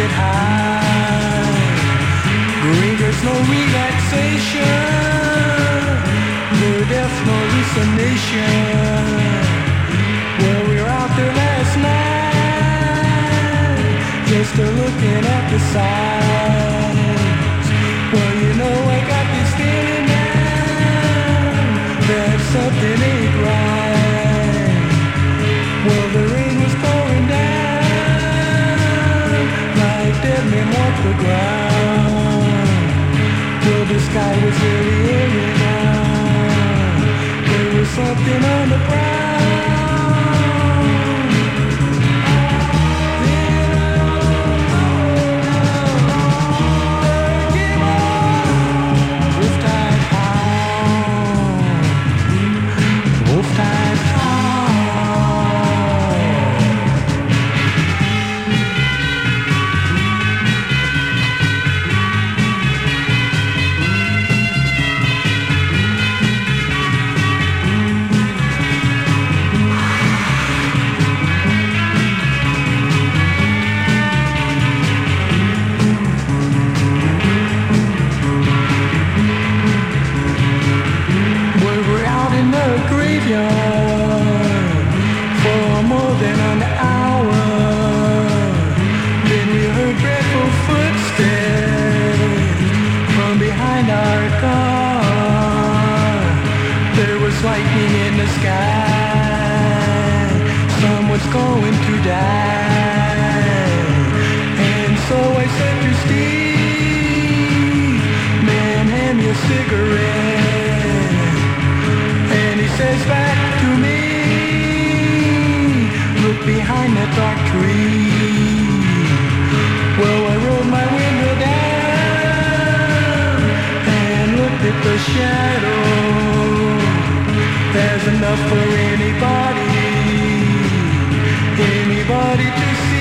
get high. There's no relaxation. There's no hallucination. Well, we were out there last night, just looking at the signs. Well, you know I got this feeling now that something ain't right. Well, the rain was pouring down like dead men walk the ground. Well, the sky was really eerie now. There was something on the ground. For more than an hour, then we heard dreadful footsteps from behind our car. There was lightning in the sky. Someone's going to die. And so I said to Steve, man, hand me a cigarette. And he says back to me, look behind that dark tree. Well, I rolled my window down and looked at the shadow. There's enough for anybody to see.